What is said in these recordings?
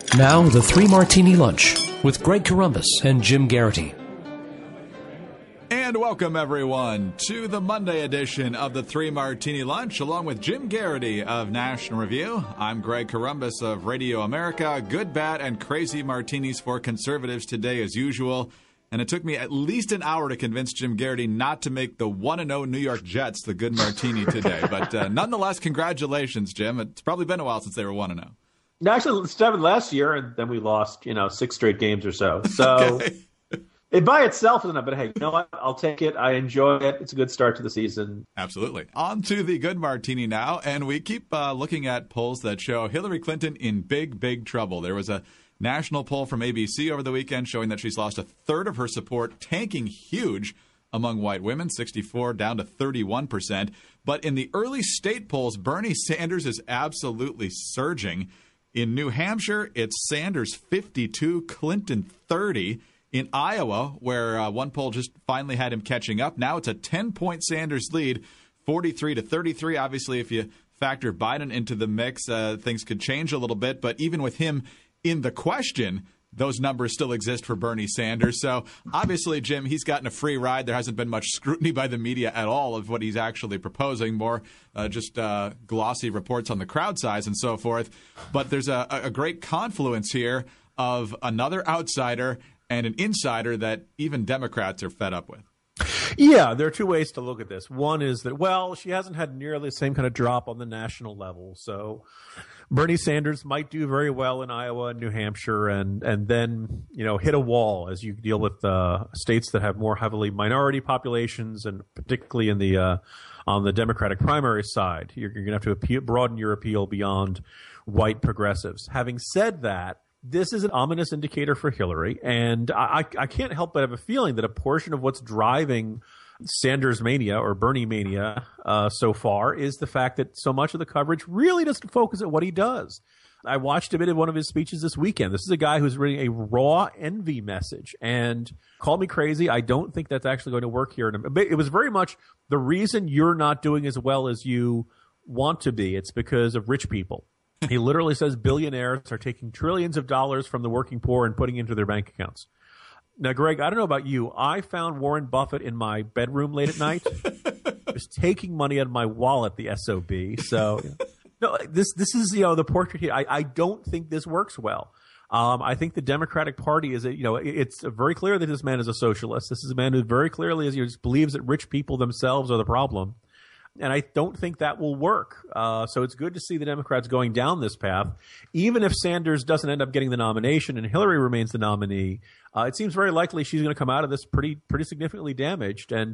Now, the Three Martini Lunch with Greg Corombos and Jim Garrity. And welcome, everyone, to the Monday edition of the Three Martini Lunch, along with Jim Garrity of National Review. I'm Greg Corombos of Radio America. Good, bad, and crazy martinis for conservatives today, as usual. And it took me at least an hour to convince Jim Garrity not to make the 1-0 New York Jets the good martini today. But nonetheless, congratulations, Jim. It's probably been a while since they were 1-0. No, actually, 7 last year, and then we lost, 6 straight games or so. So Okay. It by itself isn't, but hey, you know what? I'll take it. I enjoy it. It's a good start to the season. Absolutely. On to the good martini now, and we keep looking at polls that show Hillary Clinton in big, big trouble. There was a national poll from ABC over the weekend showing that she's lost a third of her support, tanking huge among white women, 64 down to 31%. But in the early state polls, Bernie Sanders is absolutely surging. In New Hampshire, it's Sanders 52, Clinton 30. In Iowa, where one poll just finally had him catching up, now it's a 10-point Sanders lead, 43 to 33. Obviously, if you factor Biden into the mix, things could change a little bit. But even with him in the question, those numbers still exist for Bernie Sanders. So obviously, Jim, he's gotten a free ride. There hasn't been much scrutiny by the media at all of what he's actually proposing, more just glossy reports on the crowd size and so forth. But there's a great confluence here of another outsider and an insider that even Democrats are fed up with. Yeah, there are two ways to look at this. One is that, well, she hasn't had nearly the same kind of drop on the national level. So Bernie Sanders might do very well in Iowa and New Hampshire and then, hit a wall as you deal with states that have more heavily minority populations, and particularly in the on the Democratic primary side. You're going to have to broaden your appeal beyond white progressives. Having said that, this is an ominous indicator for Hillary, and I can't help but have a feeling that a portion of what's driving Sanders mania or Bernie mania so far is the fact that so much of the coverage really doesn't focus at what he does. I watched a bit of one of his speeches this weekend. This is a guy who's reading a raw envy message, and call me crazy, I don't think that's actually going to work here. It was very much the reason you're not doing as well as you want to be. It's because of rich people. He literally says billionaires are taking trillions of dollars from the working poor and putting into their bank accounts. Now, Greg, I don't know about you. I found Warren Buffett in my bedroom late at night, just taking money out of my wallet, the SOB. So, no, this is, the portrait here. I don't think this works well. I think the Democratic Party is, it's very clear that this man is a socialist. This is a man who very clearly believes that rich people themselves are the problem. And I don't think that will work. So it's good to see the Democrats going down this path. Even if Sanders doesn't end up getting the nomination and Hillary remains the nominee, it seems very likely she's going to come out of this pretty significantly damaged. And,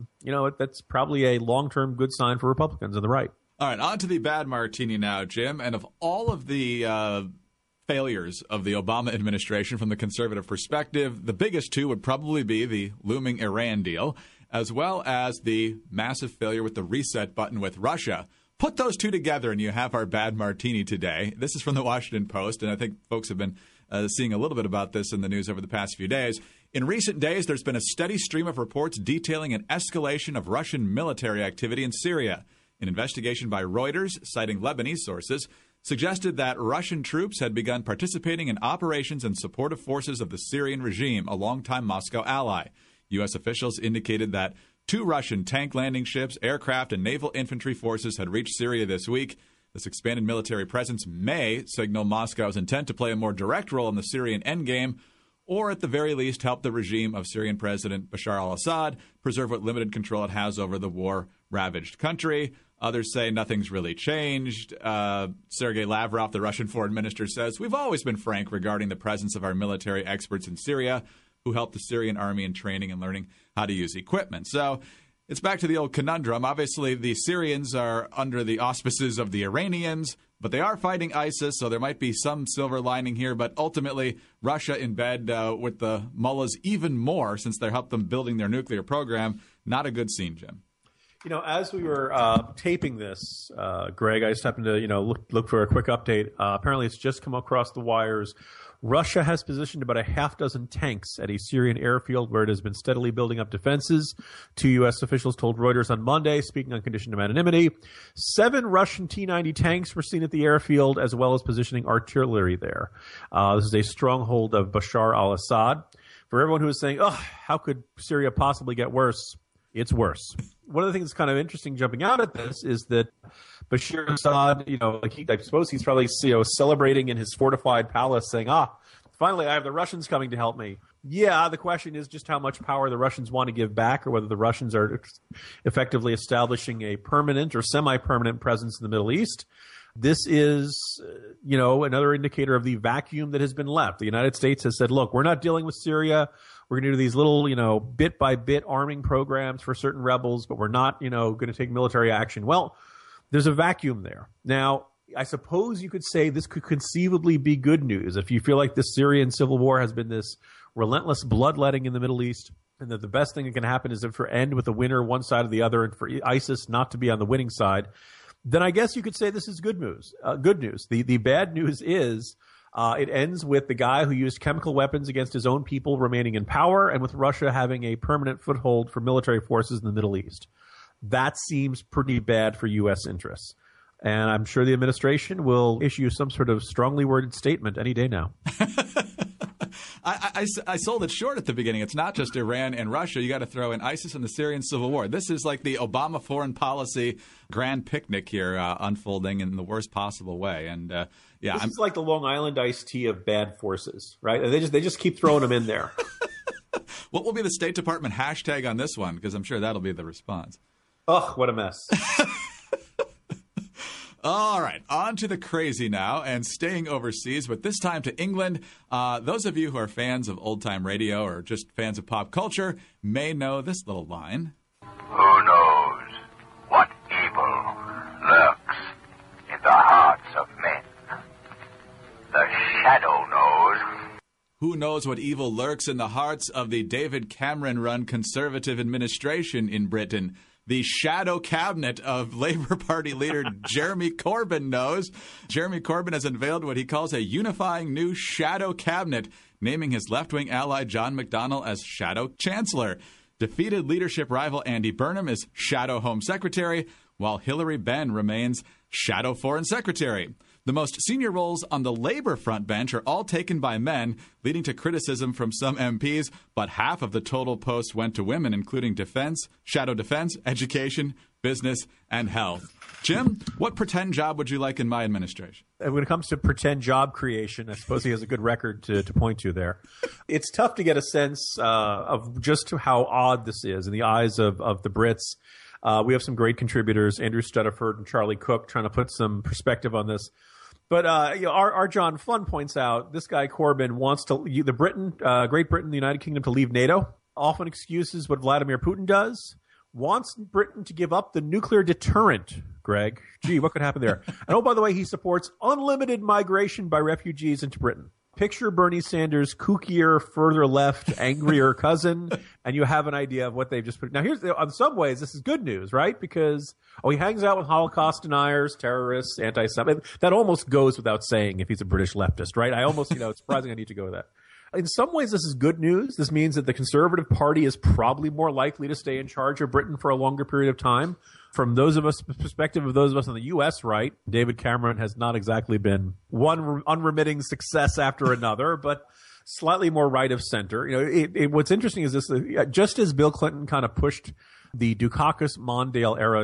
that's probably a long-term good sign for Republicans on the right. All right, on to the bad martini now, Jim. And of all of the failures of the Obama administration from the conservative perspective, the biggest two would probably be the looming Iran deal, as well as the massive failure with the reset button with Russia. Put those two together and you have our bad martini today. This is from the Washington Post, and I think folks have been seeing a little bit about this in the news over the past few days. In recent days, there's been a steady stream of reports detailing an escalation of Russian military activity in Syria. An investigation by Reuters, citing Lebanese sources, suggested that Russian troops had begun participating in operations in support of forces of the Syrian regime, a longtime Moscow ally. U.S. officials indicated that 2 Russian tank landing ships, aircraft, and naval infantry forces had reached Syria this week. This expanded military presence may signal Moscow's intent to play a more direct role in the Syrian endgame, or at the very least help the regime of Syrian President Bashar al-Assad preserve what limited control it has over the war-ravaged country. Others say nothing's really changed. Sergei Lavrov, the Russian foreign minister, says, "We've always been frank regarding the presence of our military experts in Syria, who helped the Syrian army in training and learning how to use equipment." So it's back to the old conundrum. Obviously, the Syrians are under the auspices of the Iranians, but they are fighting ISIS, so there might be some silver lining here. But ultimately, Russia in bed with the mullahs even more since they helped them building their nuclear program. Not a good scene, Jim. As we were taping this, Greg, I just happened to, look for a quick update. Apparently, it's just come across the wires. Russia has positioned about a half dozen tanks at a Syrian airfield where it has been steadily building up defenses. 2 U.S. officials told Reuters on Monday, speaking on condition of anonymity. 7 Russian T-90 tanks were seen at the airfield, as well as positioning artillery there. This is a stronghold of Bashar al-Assad. For everyone who is saying, how could Syria possibly get worse? It's worse. One of the things that's kind of interesting jumping out at this is that Bashar Assad, I suppose he's probably, celebrating in his fortified palace saying, finally I have the Russians coming to help me. Yeah, the question is just how much power the Russians want to give back, or whether the Russians are effectively establishing a permanent or semi-permanent presence in the Middle East. This is, another indicator of the vacuum that has been left. The United States has said, look, we're not dealing with Syria. We're going to do these little, bit-by-bit arming programs for certain rebels, but we're not, going to take military action. Well, there's a vacuum there. Now, I suppose you could say this could conceivably be good news if you feel like the Syrian civil war has been this relentless bloodletting in the Middle East, and that the best thing that can happen is for end with a winner one side or the other, and for ISIS not to be on the winning side. Then I guess you could say this is good news. The bad news is it ends with the guy who used chemical weapons against his own people remaining in power, and with Russia having a permanent foothold for military forces in the Middle East. That seems pretty bad for U.S. interests. And I'm sure the administration will issue some sort of strongly worded statement any day now. I sold it short at the beginning. It's not just Iran and Russia. You got to throw in ISIS and the Syrian civil war. This is like the Obama foreign policy grand picnic here, unfolding in the worst possible way. And this is like the Long Island iced tea of bad forces, right? And they just keep throwing them in there. What will be the State Department hashtag on this one? Because I'm sure that'll be the response. Oh, what a mess. All right, on to the crazy now, and staying overseas, but this time to England. Those of you who are fans of old-time radio or just fans of pop culture may know this little line. Who knows what evil lurks in the hearts of men? The shadow knows. Who knows what evil lurks in the hearts of the David Cameron-run Conservative administration in Britain? The shadow cabinet of Labour Party leader Jeremy Corbyn knows. Jeremy Corbyn has unveiled what he calls a unifying new shadow cabinet, naming his left-wing ally John McDonnell as shadow chancellor. Defeated leadership rival Andy Burnham is shadow home secretary, while Hilary Benn remains shadow foreign secretary. The most senior roles on the Labour front bench are all taken by men, leading to criticism from some MPs, but half of the total posts went to women, including defense, shadow defense, education, business, and health. Jim, what pretend job would you like in my administration? When it comes to pretend job creation, I suppose he has a good record to point to there. It's tough to get a sense of just how odd this is in the eyes of the Brits. We have some great contributors, Andrew Stuttaford and Charlie Cook, trying to put some perspective on this. But our John Flynn points out this guy Corbyn wants Great Britain, the United Kingdom, to leave NATO. Often excuses what Vladimir Putin does. Wants Britain to give up the nuclear deterrent. Greg, gee, what could happen there? And oh, by the way, he supports unlimited migration by refugees into Britain. Picture Bernie Sanders' kookier, further left, angrier cousin, and you have an idea of what they've just put. Now, in some ways, this is good news, right? Because he hangs out with Holocaust deniers, terrorists, anti-Semites. That almost goes without saying if he's a British leftist, right? I almost, it's surprising I need to go with that. In some ways, this is good news. This means that the Conservative Party is probably more likely to stay in charge of Britain for a longer period of time. From perspective of those of us on the U.S. right, David Cameron has not exactly been one unremitting success after another, but slightly more right of center. What's interesting is this: just as Bill Clinton kind of pushed the Dukakis-Mondale era,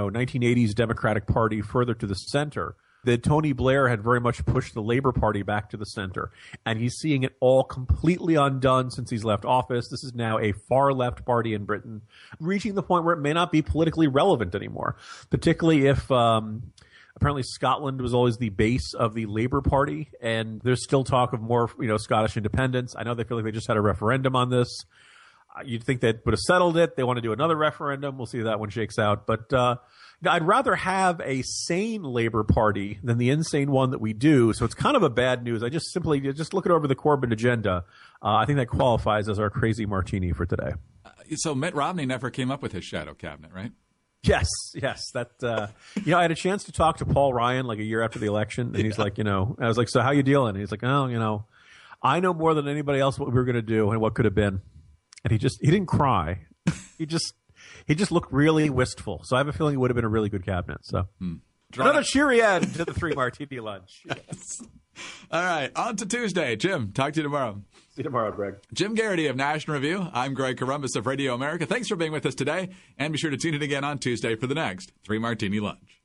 1980s Democratic Party further to the center, that Tony Blair had very much pushed the Labour Party back to the center. And he's seeing it all completely undone since he's left office. This is now a far-left party in Britain, reaching the point where it may not be politically relevant anymore, particularly if apparently Scotland was always the base of the Labour Party, and there's still talk of more Scottish independence. I know they feel like they just had a referendum on this. You'd think that would have settled it. They want to do another referendum. We'll see how that one shakes out. But I'd rather have a sane Labour Party than the insane one that we do. So it's kind of a bad news. I just look over the Corbyn agenda. I think that qualifies as our crazy martini for today. So Mitt Romney never came up with his shadow cabinet, right? Yes. That I had a chance to talk to Paul Ryan like a year after the election, and he's like, I was like, so how you dealing? And he's like, oh, I know more than anybody else what we were going to do and what could have been. And he didn't cry. He just looked really wistful. So I have a feeling it would have been a really good cabinet. So another cheery end to the 3 Martini lunch. Yes. All right, on to Tuesday. Jim, talk to you tomorrow. See you tomorrow, Greg. Jim Garrity of National Review. I'm Greg Corombos of Radio America. Thanks for being with us today, and be sure to tune in again on Tuesday for the next 3 Martini Lunch.